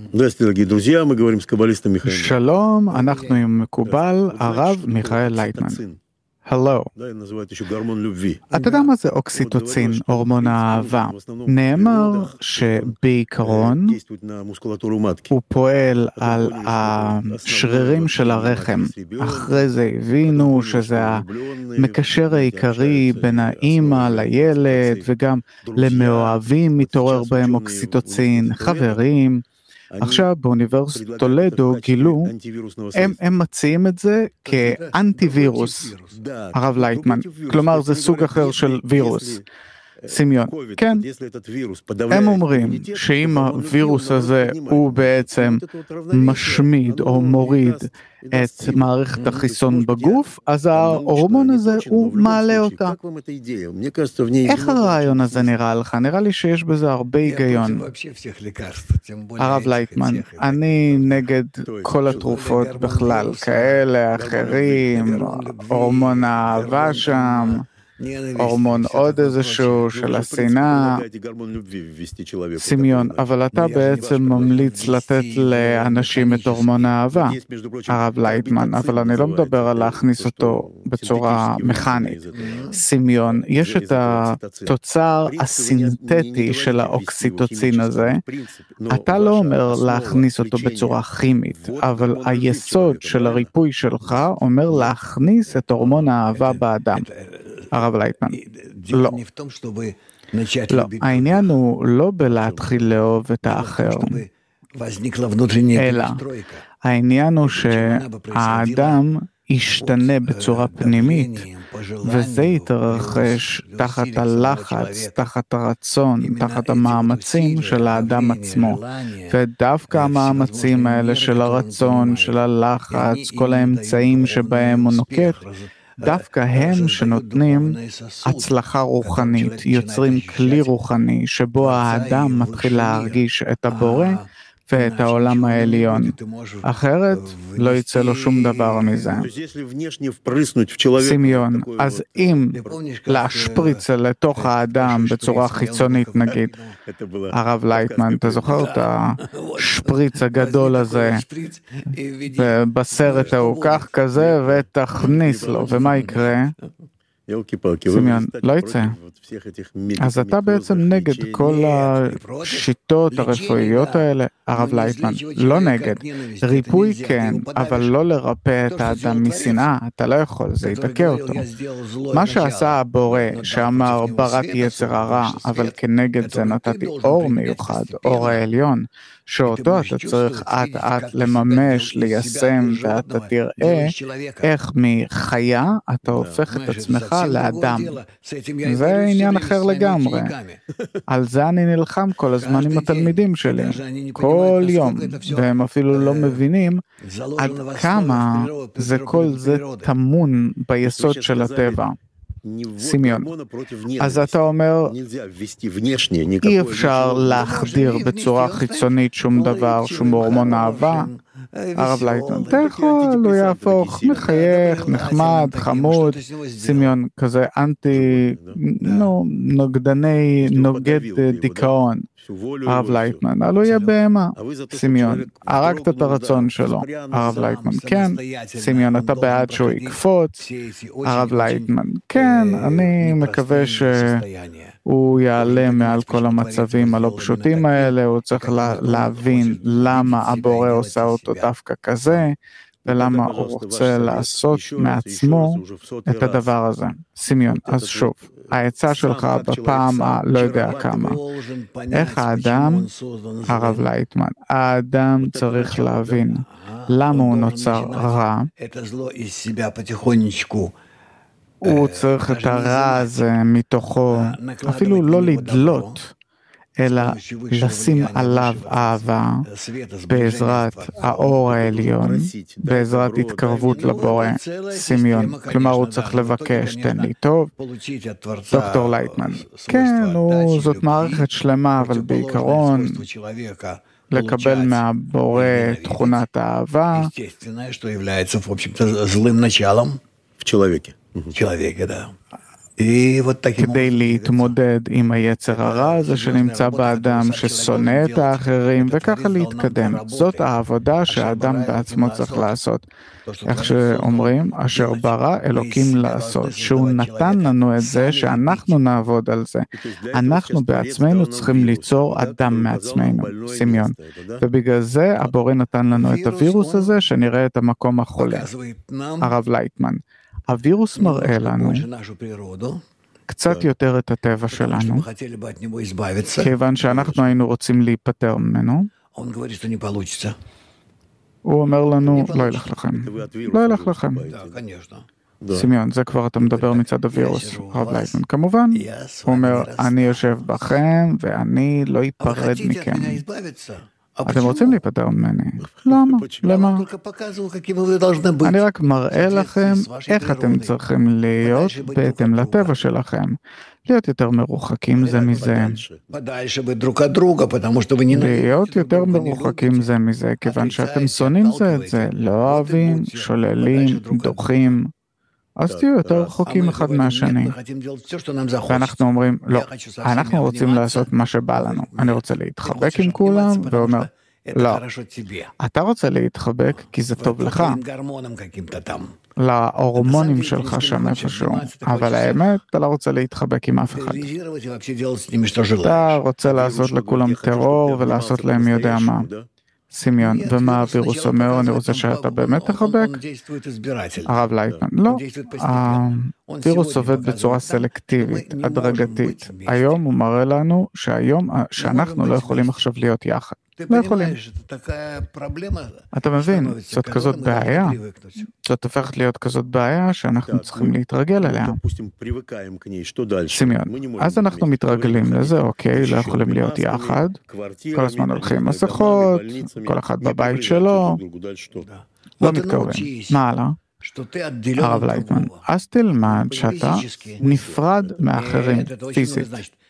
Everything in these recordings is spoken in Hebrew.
Здравствуйте, дорогие друзья, мы говорим с каббалистом Михаилом. שלום, אנחנו עם מקובל, הרב מיכאל לייטמן. Hello. Да, называют еще гормон любви. אתה יודע מה זה אוקסיטוצין, הורמון האהבה? נאמר שבעיקרון Действует на мускулатуру матки. הוא פועל על השרירים של הרחם. אחרי זה הבינו שזה המקשר העיקרי בין האמא לילד, וגם למאוהבים מתעורר בהם אוקסיטוצין, חברים. עכשיו באוניברסיטת טולדו גילו, הם מציעים את זה כאנטי-וירוס, הרב לייטמן, כלומר זה סוג אחר של וירוס. סמיון, כן, הם אומרים שאם הווירוס הזה הוא בעצם משמיד או מוריד את מערכת החיסון בגוף, אז ההורמון הזה הוא מעלה אותה. איך הרעיון הזה נראה לך? נראה לי שיש בזה הרבה היגיון. הרב לייטמן, אני נגד כל התרופות בכלל, כאלה, אחרים, הורמון האהבה שם, הורמון עוד איזשהו של השנאה. סמיון, אבל אתה בעצם ממליץ לתת לאנשים את הורמון האהבה, הרב לייטמן, אבל אני לא מדבר על להכניס אותו בצורה מכנית. סמיון, יש את התוצר הסינתטי של האוקסיטוצין הזה, אתה לא אומר להכניס אותו בצורה כימית, אבל היסוד של הריפוי שלך אומר להכניס את הורמון האהבה באדם. הרב לייטמן, לא. לא, העניין הוא לא בלהתחיל לאהוב את האחר, אלא העניין הוא שהאדם ישתנה בצורה פנימית, וזה יתרחש תחת הלחץ, תחת הרצון, תחת המאמצים של האדם עצמו. ודווקא המאמצים האלה של הרצון, של הלחץ, כל האמצעים שבהם הוא נוקט, דווקא הם שנותנים הצלחה רוחנית, יוצרים כלי רוחני שבו האדם מתחיל להרגיש את הבורא ואת העולם העליון. אחרת לא יצא לו שום דבר מזה. סמיון, אז אם להשפריץ לתוך האדם בצורה חיצונית נגיד, הרב לייטמן, אתה זוכר את השפריץ הגדול הזה בסרט ההוא, כך כזה ותכניס לו, ומה יקרה? סמיון, לא יצא. אז אתה בעצם נגד כל השיטות הרפואיות האלה, הרב לייטמן, לא נגד. ריפוי כן, אבל לא לרפא את האדם משנאה, אתה לא יכול, זה ידכא אותו. מה שעשה הבורא, שאמר בראתי יצר הרע, אבל כנגד זה נתתי אור מיוחד, אור העליון, שאותו אתה צריך עד לממש, ליישם, ואתה תראה איך מחיה אתה הופך את עצמך לאדם. זה עניין אחר לגמרי. על זה אני נלחם כל הזמן עם התלמידים שלי, כל יום, והם אפילו לא מבינים עד כמה כל זה טמון ביסוד של הטבע. סמיון, אז אתה אומר, אי אפשר להחדיר בצורה חיצונית שום דבר, שום הורמון אהבה. הרב לייטמן, אתה יכול, הוא יהפוך מחייך, נחמד, חמוד, סמיון, כזה אנטי, נוגד דיכאון. הרב לייטמן, הוא יהיה בהמה. סמיון, הרגת את הרצון שלו. הרב לייטמן, כן. סמיון, אתה בעד שהוא יקפוץ. הרב לייטמן, כן, אני מקווה שהוא יעלה מעל כל המצבים הלא פשוטים האלה, הוא צריך להבין למה הבורא עושה אותו דווקא כזה, ולמה הוא רוצה לעשות מעצמו את הדבר הזה. סמיון, אז שוב, העצה שלך בפעם לא יודע כמה. איך האדם, הרב לייטמן, האדם צריך להבין למה הוא נוצר רע, הוא צריך את הרע הזה מתוכו, אפילו לא לדלות, אלא לשים עליו אהבה בעזרת האור העליון, בעזרת התקרבות לבורא. סמיון, כלומר הוא צריך לבקש, תן לי טוב. דוקטור לייטמן, כן, זאת מערכת שלמה, אבל בעיקרון לקבל מהבורא תכונת האהבה. כדי להתמודד עם היצר הרע הזה שנמצא באדם, ששונא את האחרים, וככה להתקדם. זאת העבודה שהאדם בעצמו צריך לעשות. איך שאומרים, אשר ברא אלוקים לעשות, שהוא נתן לנו את זה, שאנחנו נעבוד על זה. אנחנו בעצמנו צריכים ליצור אדם מעצמנו, סמיון. ובגלל זה הבורא נתן לנו את הווירוס הזה, שנראה את המקום החולה. הרב לייטמן. הווירוס מראה לנו קצת יותר את הטבע שלנו, כיוון שאנחנו היינו רוצים להיפטר ממנו. הוא אומר לנו, לא ילך לכם, לא ילך לכם. סמיון, זה כבר אתה מדבר מצד הווירוס, הרב לייטמן. כמובן, הוא אומר, אני יושב בכם ואני לא אפרד מכם. אתם רוצים להיפטר ממני? למה? למה? אני רק מראה לכם איך אתם צריכים להיות בהתאם לטבע שלכם. להיות יותר מרוחקים זה מזה. להיות יותר מרוחקים זה מזה, כיוון שאתם שונאים זה את זה, לא אוהבים, שוללים, דוחים. אז תהיו יותר רחוקים אחד מהשני. ואנחנו אומרים, לא, אנחנו רוצים לעשות מה שבא לנו. אני רוצה להתחבק עם כולם, ואומר, לא, אתה רוצה להתחבק כי זה טוב לך, להורמונים שלך שם איפשהו, אבל האמת, אתה לא רוצה להתחבק עם אף אחד. אתה רוצה לעשות לכולם טרור ולעשות להם יודע מה. סמיון, ומה הווירוס אומר? אני רוצה שאתה באמת תחבק? הרב לייטמן, לא. הווירוס עובד בצורה סלקטיבית, הדרגתית. היום הוא מראה לנו שאנחנו לא יכולים עכשיו להיות יחד. לא יכולים. אתה מבין, זאת כזאת בעיה. זאת הופכת להיות כזאת בעיה שאנחנו צריכים להתרגל אליה. סמיון, אז אנחנו מתרגלים לזה, אוקיי, לא יכולים להיות יחד. כל הזמן הולכים מסכות, כל אחד בבית שלו. לא מתקרבים. מה הלאה? הרב לייטמן, אז תלמד שאתה נפרד מאחרים פיזית.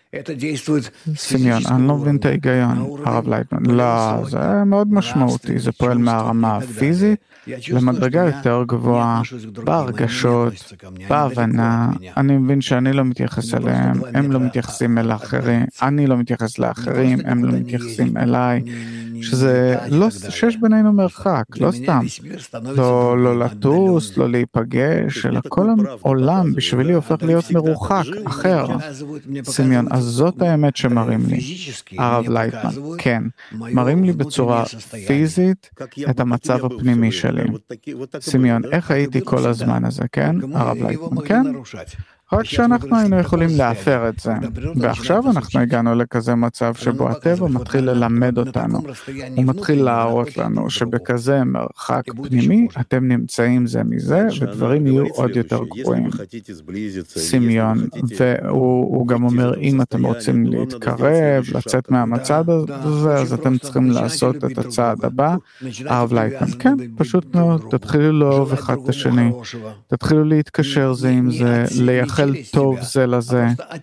סמיון, אני לא מבין את ההיגיון, הרב לייטמן. לא, זה מאוד משמעותי, זה פועל מהרמה הפיזית למדרגה יותר גבוהה, בהרגשות, בהבנה. אני מבין שאני לא מתייחס אליהם, הם לא מתייחסים אל האחרים, אני לא מתייחס לאחרים, הם לא מתייחסים אליי, שזה לא, שיש בינינו מרחק, לא סתם, לא לטוס, לא להיפגש, אלא כל העולם בשבילי הופך להיות מרוחק, אחר. סמיון, אז זאת האמת שמראים לי, הרב לייטמן, כן, מראים לי בצורה פיזית את המצב הפנימי שלי. סמיון, איך הייתי כל הזמן הזה, כן? הרב לייטמן, כן? רק שאנחנו היינו יכולים להפר את זה, ועכשיו אנחנו הגענו לכזה מצב שבו הטבע מתחיל ללמד אותנו, הוא מתחיל להראות לנו שבכזה מרחק פנימי אתם נמצאים זה מזה, ודברים יהיו עוד יותר גרועים. סמיון, והוא גם אומר, אם אתם רוצים להתקרב, לצאת מהמצד הזה, אז אתם צריכים לעשות את הצעד הבא. הרב לייטמן, כן, פשוט מאוד, תתחילו לאהוב אחד את השני, תתחילו להתקשר זה עם זה, לייחל טוב זה לזה,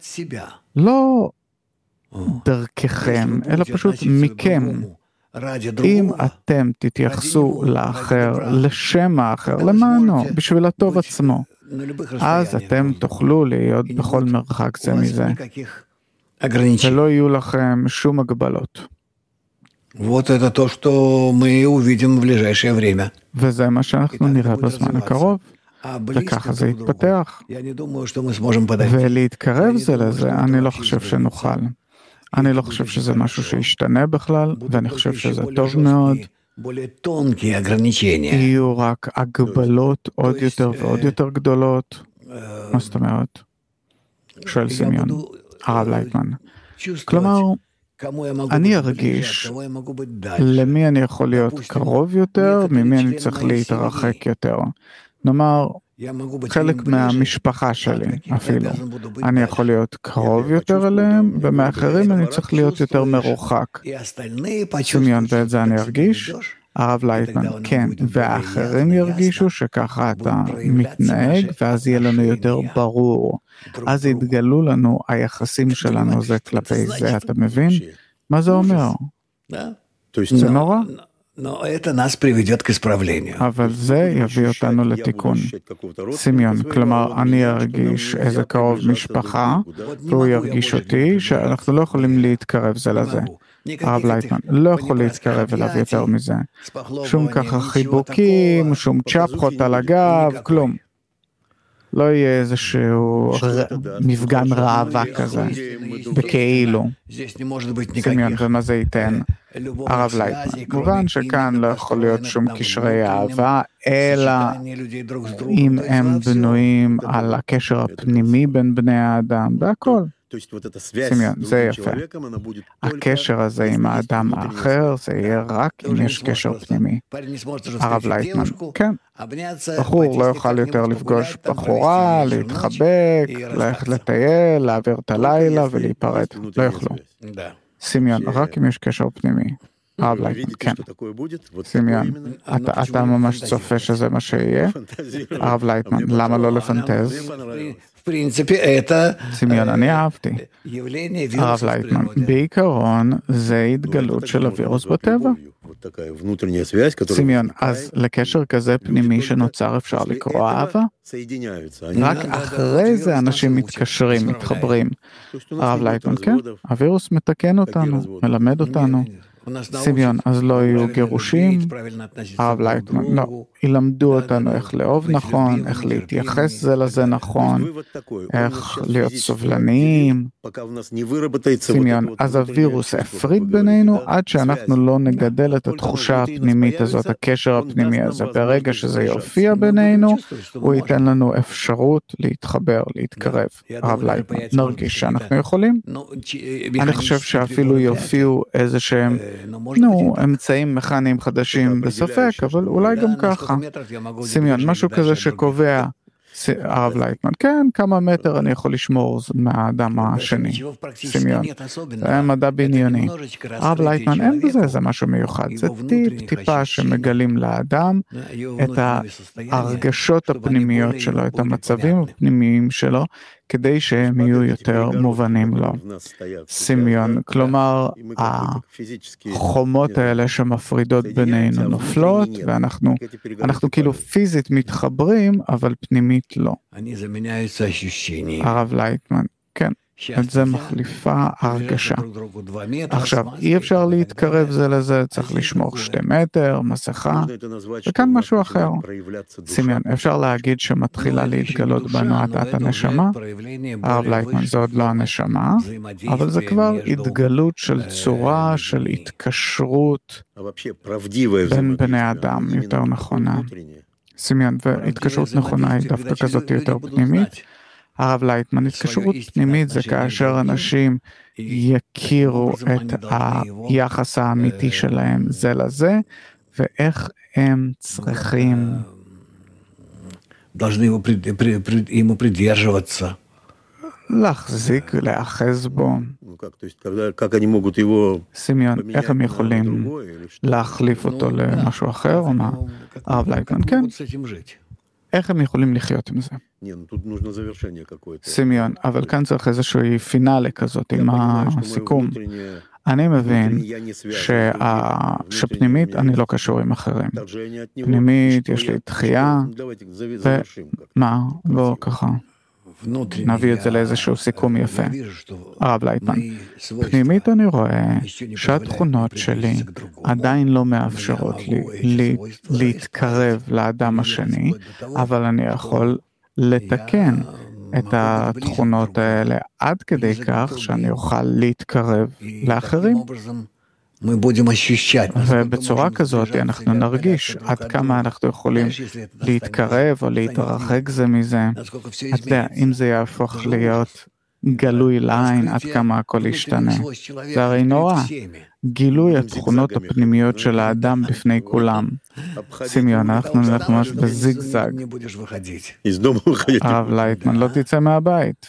לא דרככם, אלא פשוט מכם. אם אתם תתייחסו לאחר, לשם האחר, למענו, בשביל הטוב עצמו, אז אתם תוכלו להיות בכל מרחק זה מזה, ולא יהיו לכם שום הגבלות. וזה מה שאנחנו נראה בזמן הקרוב. וככה זה יתפתח. ולהתקרב זה לזה, אני לא חושב שנוכל. אני לא חושב שזה משהו שישתנה בכלל, ואני חושב שזה טוב מאוד. יהיו רק הגבלות עוד יותר ועוד יותר גדולות. מה זאת אומרת? שואל סמיון, הרב לייטמן. כלומר, אני ארגיש למי אני יכול להיות קרוב יותר, ממי אני צריך להתרחק יותר. נאמר, חלק מהמשפחה שלי אפילו, אני יכול להיות קרוב יותר אליהם, ומאחרים אני צריך להיות יותר מרוחק. סמיון, ואת זה אני ארגיש? הרב לייטמן, כן, והאחרים ירגישו שככה אתה מתנהג, ואז יהיה לנו יותר ברור. אז יתגלו לנו היחסים שלנו זה כלפי זה, אתה מבין? מה זה אומר? זה נורא? אבל זה יביא אותנו לתיקון. סמיון, כלומר, אני ארגיש איזה קרוב משפחה, והוא ירגיש אותי, שאנחנו לא יכולים להתקרב זה לזה. הרב לייטמן, לא יכול להתקרב אליו יותר מזה. שום ככה חיבוקים, שום צ'פחות על הגב, כלום. לא יהיה איזשהו מפגן ראווה כזה, בכאילו. סמיון, ומה זה ייתן? הרב לייטמן, מובן שכאן לא יכול להיות שום קשרי אהבה, אלא אם הם בנויים על הקשר הפנימי בין בני האדם, והכל. סמיון, זה יפה. הקשר הזה עם האדם האחר, זה יהיה רק אם יש קשר פנימי. הרב לייטמן, כן. בחור לא יוכל יותר לפגוש בחורה, להתחבק, ללכת לטייל, להעביר את הלילה ולהיפרד. לא יוכלו. סמיון, רק אם יש קשר פנימי. הרב לייטמן, כן. סמיון, אתה ממש צופה שזה מה שיהיה? הרב לייטמן, למה לא לפנטז? סמיון, אני אהבתי. הרב לייטמן, בעיקרון זה התגלות של הווירוס בטבע. סמיון, אז לקשר כזה פנימי שנוצר אפשר לקרוא אהבה? רק אחרי זה אנשים מתקשרים, מתחברים. הרב לייטמן, כן, הווירוס מתקן אותנו, מלמד אותנו. סמיון, אז לא יהיו גירושים? הרב לייטמן, לא. ילמדו אותנו איך לאהוב נכון, איך להתייחס זה לזה נכון, איך להיות סובלניים. סמיון, אז הווירוס הפריד בינינו עד שאנחנו לא נגדל את התחושה הפנימית הזאת, הקשר הפנימי הזה. ברגע שזה יופיע בינינו, הוא ייתן לנו אפשרות להתחבר, להתקרב. הרב לייטמן, נרגיש שאנחנו יכולים? אני חושב שאפילו יופיעו איזה שהם אמצעים מכניים חדשים בספק, אבל אולי גם ככה. סמיון, משהו כזה שקובע, הרב לייטמן, כן, כמה מטר אני יכול לשמור מהאדם השני. סמיון, זה מדע בניוני. הרב לייטמן, אין בזה, זה משהו מיוחד. זה טיפה שמגלים לאדם את ההרגשות הפנימיות שלו, את המצבים הפנימיים שלו, כדי שהם יהיו יותר מובנים לו. סמיון, כלומר, החומות האלה שמפרידות בינינו נופלות, ואנחנו כאילו פיזית מתחברים, אבל פנימית לא. הרב לייטמן, כן. את זה מחליפה הרגשה. עכשיו, אי אפשר להתקרב זה לזה, צריך לשמור 2 מטר, מסכה, וכאן משהו אחר. סמיון, אפשר להגיד שמתחילה להתגלות בנו הדת הנשמה? הרב לייטמן, זה עוד לא הנשמה, אבל זה כבר התגלות של צורה, של התקשרות בין בני אדם, יותר נכונה. סמיון, והתקשרות נכונה היא דווקא כזאת יותר פנימית. הרב לייטמן, התקשרות פנימית זה כאשר אנשים יכירו את היחס האמיתי שלהם זה לזה, ואיך הם צריכים להחזיק, להאחז בו. סמיון, איך הם יכולים להחליף אותו למשהו אחר או מה? הרב לייטמן, כן. איך הם יכולים לחיות עם זה? סמיון, אבל כאן צריך איזושהי פינאלה כזאת עם הסיכום. אני מבין שפנימית אני לא קשור עם אחרים. פנימית יש לי דחייה, ומה? לא ככה. נביא את זה לאיזשהו סיכום יפה. הרב לייטמן, פנימית אני רואה שהתכונות שלי עדיין לא מאפשרות לי להתקרב לאדם השני, אבל אני יכול לתקן את התכונות האלה עד כדי כך שאני אוכל להתקרב לאחרים. ובצורה כזאת אנחנו נרגיש עד כמה אנחנו יכולים להתקרב או להתרחק זה מזה. אתה יודע, אם זה יהפוך להיות גלוי לעין, עד כמה הכל ישתנה. זה הרי נורא. גילוי התכונות הפנימיות של האדם בפני כולם. סמיון, אנחנו נלך ממש בזיגזג. הרב לייטמן, לא תצא מהבית.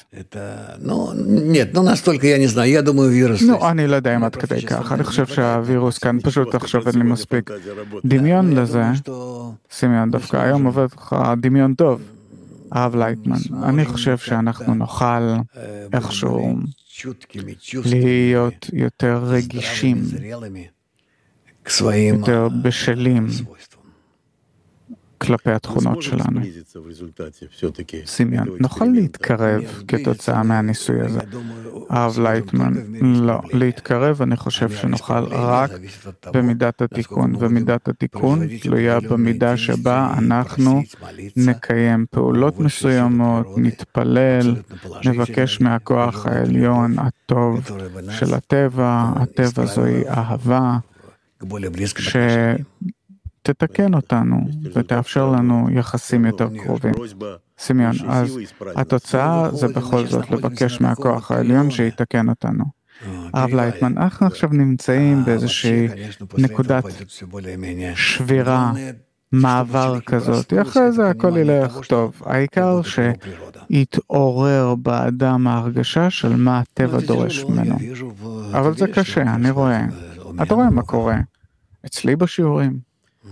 אני לא יודע אם עד כדי כך. אני חושב שהווירוס כאן פשוט עכשיו אין לי מספיק דמיון לזה. סמיון, דווקא היום עובד לך דמיון טוב. הרב לייטמן, אני חושב שאנחנו נוכל איכשהו להיות יותר רגישים יותר בשלים כלפי התכונות שלנו. סמיון, נוכל להתקרב כתוצאה מהניסוי הזה. הרב לייטמן, לא, להתקרב אני חושב שנוכל רק במידת התיקון, ומידת התיקון תלויה במידה שבה אנחנו נקיים פעולות מסוימות, נתפלל, נבקש מהכוח העליון הטוב של הטבע, הטבע זוהי אהבה, תתקן אותנו ותאפשר לנו יחסים יותר קרובים. סמיון, אז התוצאה זה בכל זאת לבקש מהכוח העליון שיתקן אותנו. הרב לייטמן, אנחנו עכשיו נמצאים באיזושהי נקודת שבירה, מעבר כזאת, אחרי זה הכל ילך טוב. העיקר שיתעורר באדם ההרגשה של מה הטבע דורש ממנו. אבל זה קשה, אני רואה. אתה רואה מה קורה אצלי בשיעורים.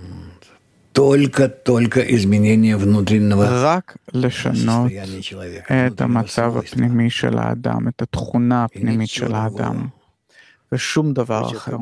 רק לשנות את המצב הפנימי של האדם, את התכונה הפנימית של האדם, ושום דבר אחר.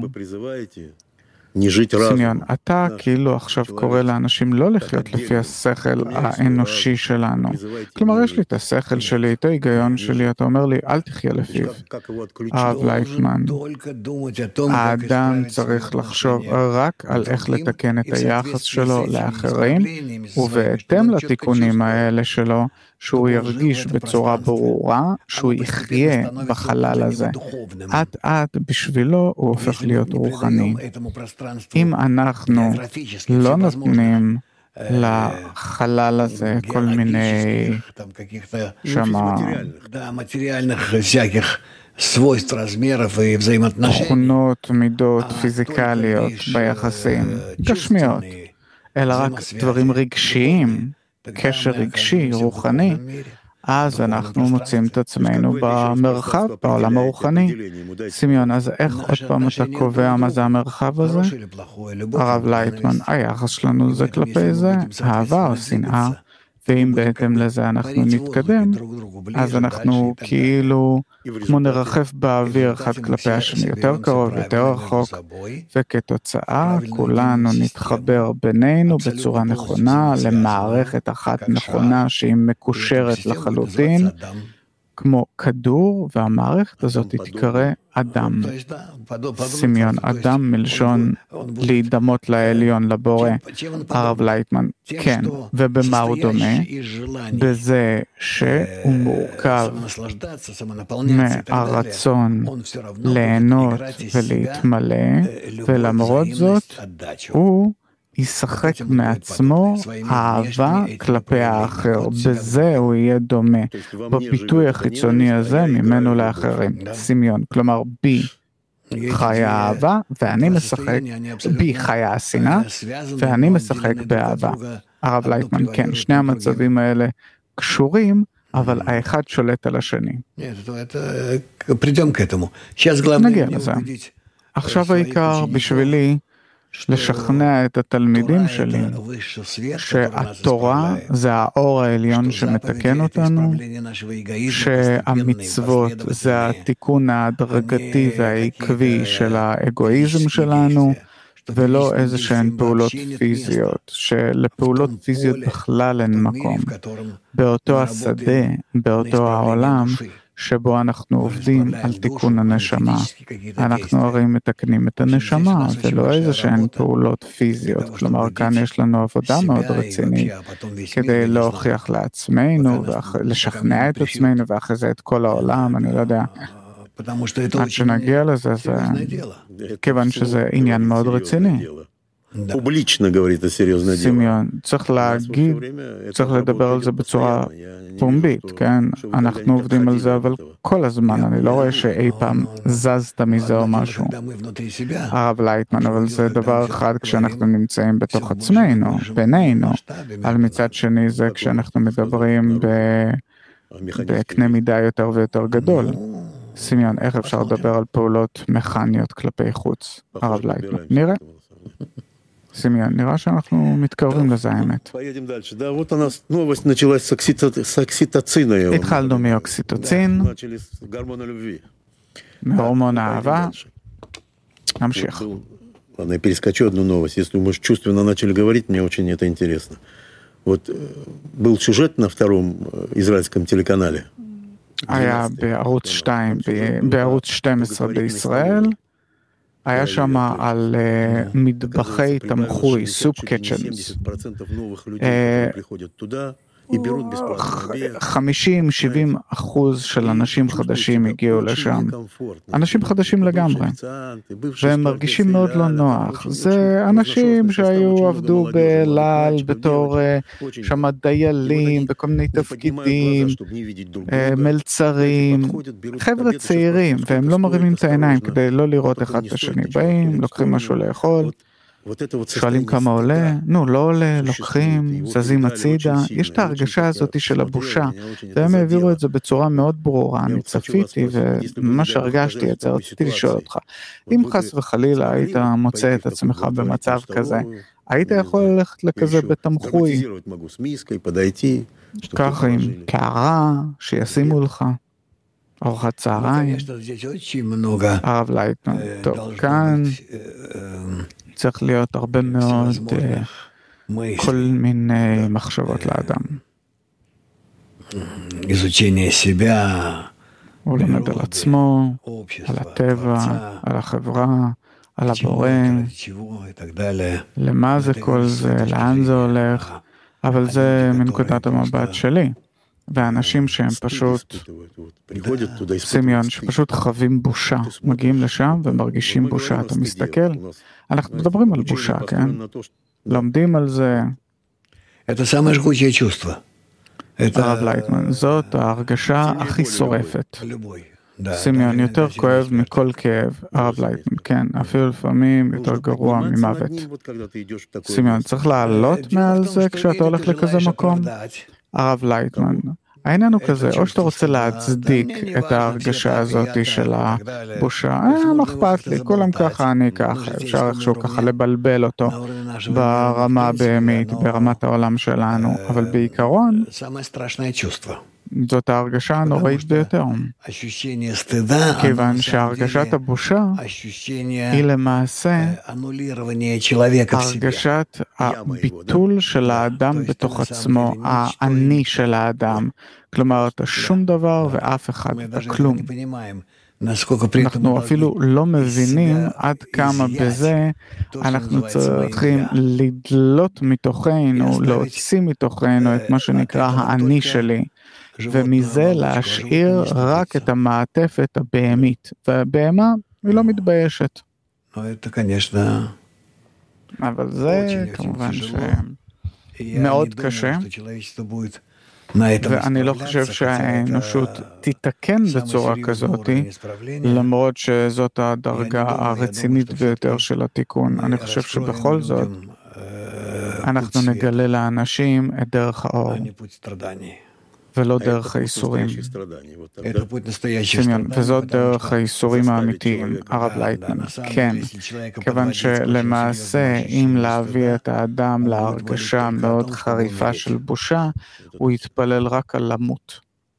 סמיון, אתה כאילו עכשיו קורא לאנשים לא לחיות לפי השכל האנושי שלנו. כלומר, יש לי את השכל שלי, את ההיגיון שלי, אתה אומר לי, אל תחיה לפיו. הרב לייטמן, האדם צריך לחשוב רק על איך לתקן את היחס שלו לאחרים, ובהתאם לתיקונים האלה שלו, שהוא ירגיש בצורה ברורה, שהוא יחיה בחלל הזה. עד בשבילו הוא הופך להיות רוחני. אם אנחנו לא נותנים לחלל הזה כל מיני שמה תכונות, מידות, פיזיקליות ביחסים, גשמיות, אלא רק דברים רגשיים, קשר רגשי, רוחני, אז אנחנו מוצאים את עצמנו במרחב, בעולם הרוחני. סמיון, אז איך עוד פעם אתה קובע מה זה המרחב הזה? הרב לייטמן, היחס שלנו זה כלפי זה, אהבה או שנאה, ואם בהתאם לזה אנחנו נתקדם, אז אנחנו כאילו כמו נרחף באוויר אחד כלפי השני, יותר קרוב, יותר רחוק, וכתוצאה כולנו נתחבר בינינו בצורה נכונה למערכת אחת נכונה שהיא מקושרת לחלוטין, כמו כדור, והמערכת הזאת תקרא אדם. סמיון, אדם מלשון להידמות לעליון, לבורא. הרב לייטמן, כן, ובמה הוא דומה? בזה שהוא מורכב מהרצון ליהנות ולהתמלא, ולמרות זאת הוא ישחק מעצמו אהבה כלפי האחר, בזה הוא יהיה דומה, בפיתוי החיצוני הזה ממנו לאחרים. סמיון, כלומר בי חיה האהבה ואני משחק, בי חיה השנאה ואני משחק באהבה. הרב לייטמן, כן, שני המצבים האלה קשורים, אבל האחד שולט על השני. נגיע לזה. עכשיו העיקר בשבילי לשכנע את התלמידים שלי שהתורה זה האור העליון שמתקן אותנו, שהמצוות זה התיקון ההדרגתי והעקבי של האגואיזם שלנו, ולא איזה שהן פעולות פיזיות, שלפעולות פיזיות בכלל אין מקום. באותו השדה, באותו העולם, שבו אנחנו עובדים על תיקון הנשמה. אנחנו הרי מתקנים את הנשמה, ולא איזה שהן פעולות פיזיות. כלומר, כאן יש לנו עבודה מאוד רצינית, כדי להוכיח לעצמנו, לשכנע את עצמנו, ואחרי זה את כל העולם, אני לא יודע. עד שנגיע לזה, זה כיוון שזה עניין מאוד רציני. סמיון, צריך להגיד, צריך לדבר על זה בצורה פומבית, כן? אנחנו עובדים על זה, אבל כל הזמן, אני לא רואה שאי פעם זזת מזה או משהו. הרב לייטמן, אבל זה דבר אחד כשאנחנו נמצאים בתוך עצמנו, בינינו, אבל מצד שני זה כשאנחנו מדברים בקנה מידה יותר ויותר גדול. סמיון, איך אפשר לדבר על פעולות מכניות כלפי חוץ? הרב לייטמן, נראה. סמיון, נראה שאנחנו מתקרבים לזה האמת. התחלנו מאוקסיטוצין, מהורמון האהבה, נמשיך. Ладно, я перескочу одну новость. Если мы чувственно начали говорить, мне очень это интересно. Вот был сюжет на втором израильском телеканале. היה בערוץ 2, בערוץ 12 בישראל, היה שם על מטבחי תמחוי, סופ קצ'נס. 50-70% של אנשים חדשים הגיעו לשם. אנשים חדשים לגמרי. והם מרגישים מאוד לא נוח. זה אנשים שהיו עבדו בלעל בתור שם דיילים, בכל מיני תפקידים, מלצרים, חבר'ה צעירים, והם לא מרימים את העיניים כדי לא לראות אחד את השני. באים, לוקחים משהו לאכול, שואלים כמה עולה, לא עולה, לוקחים, זזים הצידה, יש את ההרגשה הזאת של הבושה, והם העבירו את זה בצורה מאוד ברורה, אני צפיתי וממש הרגשתי את זה, רציתי לשאול אותך, אם חס וחלילה היית מוצא את עצמך במצב כזה, היית יכול ללכת לכזה בתמחוי, ככה עם קערה, שישימו לך, ארוחת צהריים, הרב לייטמן, טוב, כאן, צריך להיות הרבה מאוד כל מיני מחשבות לאדם. הוא לומד על עצמו, על הטבע, על החברה, על הבורא, למה זה כל זה, לאן זה הולך, אבל זה מנקודת המבט שלי. ואנשים שהם פשוט, סימיון, שפשוט חווים בושה, מגיעים לשם ומרגישים בושה, אתה מסתכל, אנחנו מדברים על בושה, כן? לומדים על זה. הרב לייטמן, זאת ההרגשה הכי שורפת. סימיון, יותר כואב מכל כאב, הרב לייטמן, כן, אפילו לפעמים יותר גרוע ממוות. סימיון, צריך לעלות מעל זה כשאתה הולך לכזה מקום? הרב לייטמן, העניין הוא כזה, או שאתה רוצה להצדיק את ההרגשה הזאת של הבושה, לא אכפת לי, כולם ככה, אני ככה, אפשר איכשהו ככה לבלבל אותו ברמה הבהמית, ברמת העולם שלנו, אבל בעיקרון, זאת ההרגשה הנוראית ביותר. כיוון שהרגשת הבושה היא למעשה הרגשת הביטול של האדם בתוך עצמו, האני של האדם. כלומר, אתה שום דבר ואף אחד, אתה כלום. אנחנו אפילו לא מבינים עד כמה בזה אנחנו צריכים לדלות מתוכנו, להוציא מתוכנו את מה שנקרא האני שלי. ומזה להשאיר רק את המעטפת הבהמית, והבהמה היא לא מתביישת. אבל זה כמובן שמאוד קשה, ואני לא חושב שהאנושות תתקן בצורה כזאת, למרות שזאת הדרגה הרצינית ביותר של התיקון. אני חושב שבכל זאת אנחנו נגלה לאנשים את דרך האור. ולא דרך האיסורים. וזאת דרך האיסורים האמיתיים, הרב לייטמן, כן. כיוון שלמעשה, אם להביא את האדם להרגשה מאוד חריפה של בושה, הוא יתפלל רק על למות.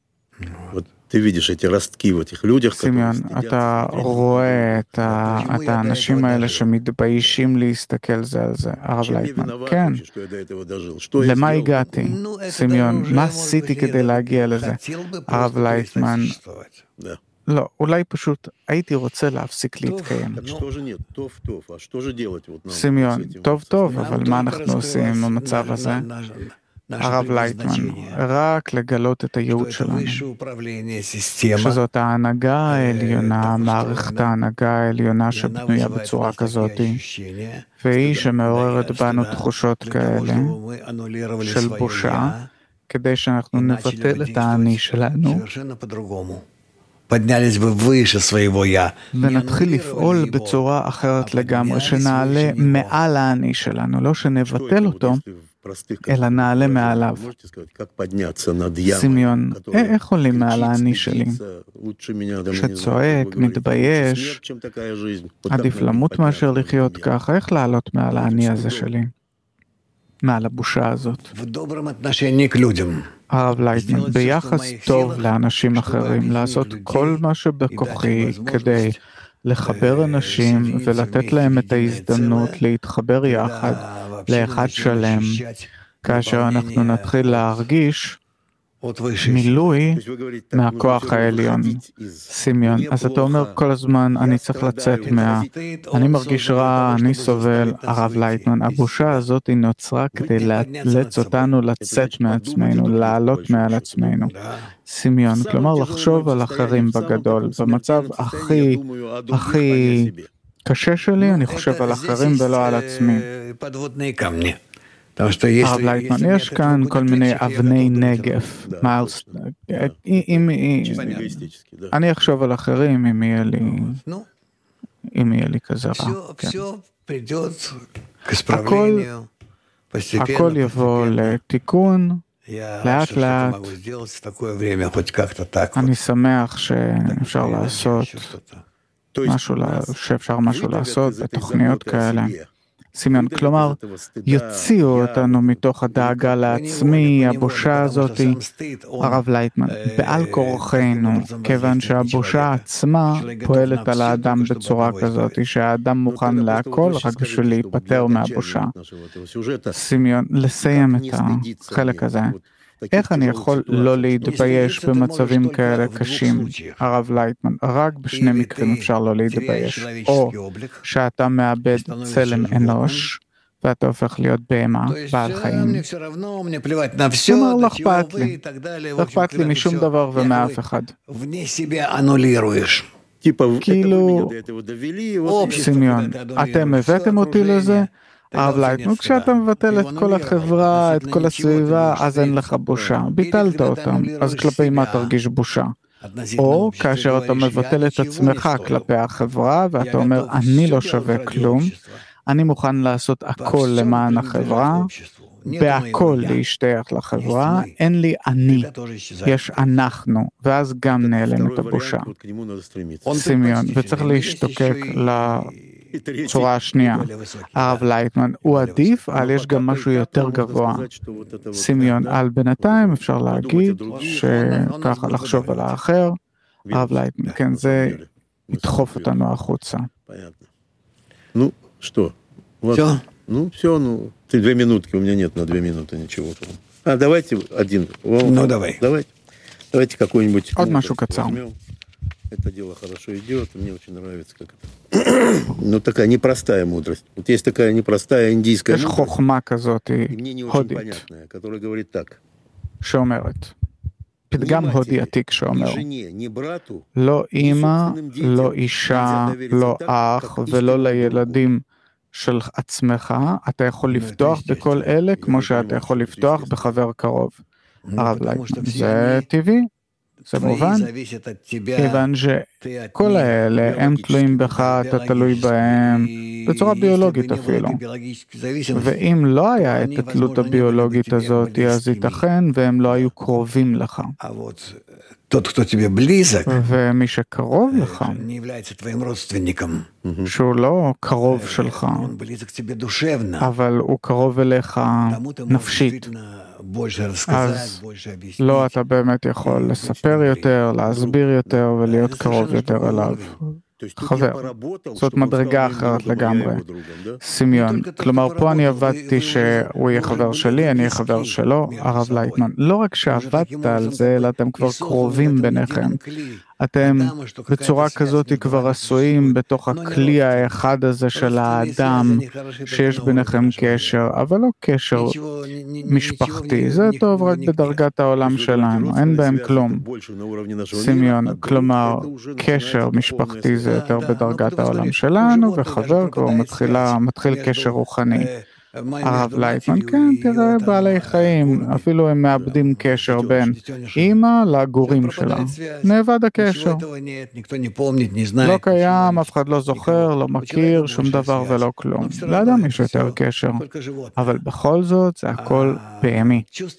סימיון, אתה רואה את האנשים האלה שמתביישים להסתכל זה על זה, הרב לייטמן, כן. למה הגעתי? סימיון, מה עשיתי כדי להגיע לזה? הרב לייטמן, לא, אולי פשוט הייתי רוצה להפסיק להתקיים. סימיון, טוב, אבל מה אנחנו עושים במצב הזה? הרב לייטמן, רק לגלות את הייעוד שלנו, שזאת ההנהגה העליונה, מערכת ההנהגה העליונה שבנויה בצורה כזאת, והיא שמעוררת בנו תחושות כאלה של בושה, כדי שאנחנו נבטל את האני שלנו, ונתחיל לפעול בצורה אחרת לגמרי, שנעלה מעל האני שלנו, לא שנבטל אותו, אלא נעלה מעליו. סימיון, איך עולים מעל האני שלי? שצועק, מתבייש, עדיף למות מאשר לחיות ככה, איך לעלות מעל האני הזה שלי? מעל הבושה הזאת. הרב לייטמן, ביחס טוב לאנשים אחרים, לעשות כל מה שבכוחי כדי לחבר אנשים ולתת להם את ההזדמנות להתחבר יחד לאחד שלם, כאשר אנחנו נתחיל להרגיש מילוי מהכוח העליון. סמיון, אז אתה אומר כל הזמן, אני צריך לצאת אני מרגיש רע, אני סובל. הרב לייטמן, הבושה הזאת היא נוצרה כדי לאלץ אותנו לצאת מעצמנו, לעלות מעל עצמנו. סמיון, כלומר לחשוב על אחרים בגדול. במצב הכי קשה שלי, אני חושב על אחרים ולא על עצמי. הרב לייטמן, יש כאן כל מיני אבני נגף. אני אחשוב על אחרים אם יהיה לי כזה רע. הכל יבוא לתיקון, לאט לאט. אני שמח שאפשר לעשות משהו לעשות בתוכניות כאלה. סמיון, כלומר, יוציאו אותנו מתוך הדאגה לעצמי, הבושה הזאת, הרב לייטמן, בעל כורחנו, כיוון שהבושה עצמה פועלת על האדם בצורה כזאת, שהאדם מוכן להכל רק בשביל להיפטר מהבושה. סמיון, לסיים את החלק הזה. איך אני יכול לא להתבייש במצבים כאלה קשים, הרב לייטמן? רק בשני מקרים אפשר לא להתבייש. או שאתה מאבד צלם אנוש, ואתה הופך להיות בהמה, בעל חיים. כלומר, לא אכפת לי משום דבר ומאף אחד. כאילו, סמיון, אתם הבאתם אותי לזה, הרב לייטמן, כשאתה מבטל את כל החברה, את כל הסביבה, אז אין לך בושה. ביטלת אותם, אז כלפי מה תרגיש בושה? או כאשר אתה מבטל את עצמך כלפי החברה, ואתה אומר, אני לא שווה כלום, אני מוכן לעשות הכל למען החברה, בהכל להשתייך לחברה, אין לי אני, יש אנחנו, ואז גם נעלם את הבושה. סמיון, וצריך להשתוקק צורה השנייה. הרב לייטמן, הוא עדיף, אבל יש גם משהו יותר גבוה. סמיון, על בינתיים אפשר להגיד שככה לחשוב על האחר. הרב לייטמן, כן, זה ידחוף אותנו החוצה. Ну, что? Все? Ну, все, 2 минутки, у меня нет на 2 минуты ничего. Давайте один. Ну, давай. Давайте какой-нибудь. עוד משהו קצר. Это дело хорошо идет, мне очень нравится, как это. Ну, такая непростая мудрость. Вот есть такая непростая индийская мудрость, и мне не очень понятная, которая говорит так. שאומרת, פתגם הודי עתיק שאומר, לא אמא, לא אישה, לא אח ולא לילדים של עצמך, אתה יכול לפתוח בכל אלה כמו שאתה יכול לפתוח בחבר קרוב. הרב לייטמן, זה טבעי. זה מובן, כיוון שכל האלה הם תלויים בך, אתה תלוי בהם, בצורה ביולוגית אפילו. ואם לא היה את התלות הביולוגית הזאת, אז ייתכן והם לא היו קרובים לך. ומי שקרוב לך, שהוא לא קרוב שלך, אבל הוא קרוב אליך נפשית, אז לא אתה באמת יכול לספר יותר, להסביר יותר ולהיות קרוב יותר אליו. חבר, זאת מדרגה אחרת לגמרי. סמיון, כלומר פה אני עבדתי שהוא יהיה חבר שלי, אני אהיה חבר שלו, הרב לייטמן. לא רק שעבדת על זה, אלא אתם כבר קרובים ביניכם. אתם בצורה כזאת כבר עשויים בתוך הכלי האחד הזה של האדם, שיש ביניכם קשר, אבל לא קשר משפחתי. זה טוב רק בדרגת העולם שלנו, אין בהם כלום. סמיון, כלומר, קשר משפחתי זה יותר בדרגת העולם שלנו, וחבר כבר מתחיל קשר רוחני. הרב לייטמן, כן, תראה, בעלי חיים, אפילו הם מאבדים קשר בין אמא לגורים שלה. נאבד הקשר. לא קיים, אף אחד לא זוכר, לא מכיר, שום דבר ולא כלום. לאדם יש יותר קשר. אבל בכל זאת, זה הכל בהמי.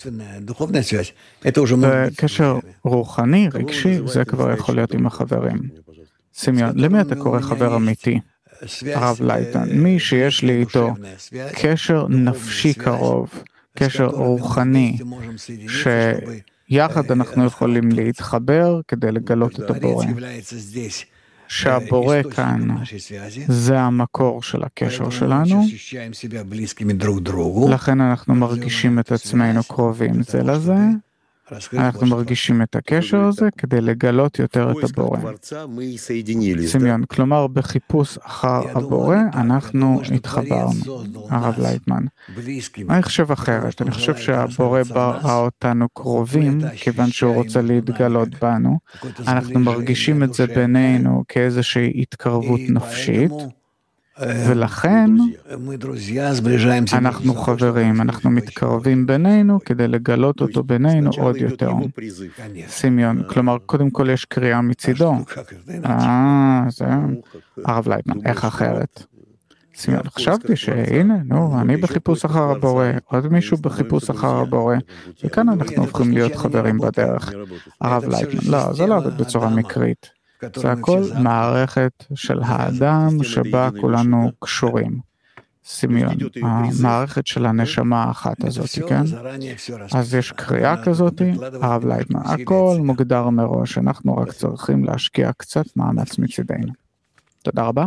וקשר רוחני, רגשי, זה כבר יכול להיות עם החברים. סמיון, למי אתה קורא חבר אמיתי? הרב לייטמן, מי שיש לי איתו קשר נפשי קרוב, קשר רוחני, שיחד אנחנו יכולים להתחבר כדי לגלות את הבורא. שהבורא כאן זה המקור של הקשר שלנו, לכן אנחנו מרגישים את עצמנו קרובים זה לזה, אנחנו מרגישים את הקשר הזה כדי לגלות יותר את הבורא. סמיון, כלומר בחיפוש אחר הבורא אנחנו התחברנו, הרב לייטמן. אני חושב אחרת, אני חושב שהבורא ברא אותנו קרובים, כיוון שהוא רוצה להתגלות בנו, אנחנו מרגישים את זה בינינו כאיזושהי התקרבות נפשית, ולכן אנחנו חברים, אנחנו מתקרבים בינינו כדי לגלות אותו בינינו עוד יותר. סמיון, כלומר קודם כל יש קריאה מצידו. זה הרב לייטמן, איך אחרת? סמיון, חשבתי שהנה, אני בחיפוש אחר הבורא, עוד מישהו בחיפוש אחר הבורא, וכאן אנחנו הופכים להיות חברים בדרך. הרב לייטמן, לא, זה לא עובד בצורה מקרית. זה הכל מערכת של האדם שבה כולנו קשורים. סמיון, המערכת של הנשמה האחת הזאת, כן? אז יש קריאה כזאת, הרב לייטמן, הכל מוגדר מראש, אנחנו רק צריכים להשקיע קצת מאמץ מצידנו. תודה רבה.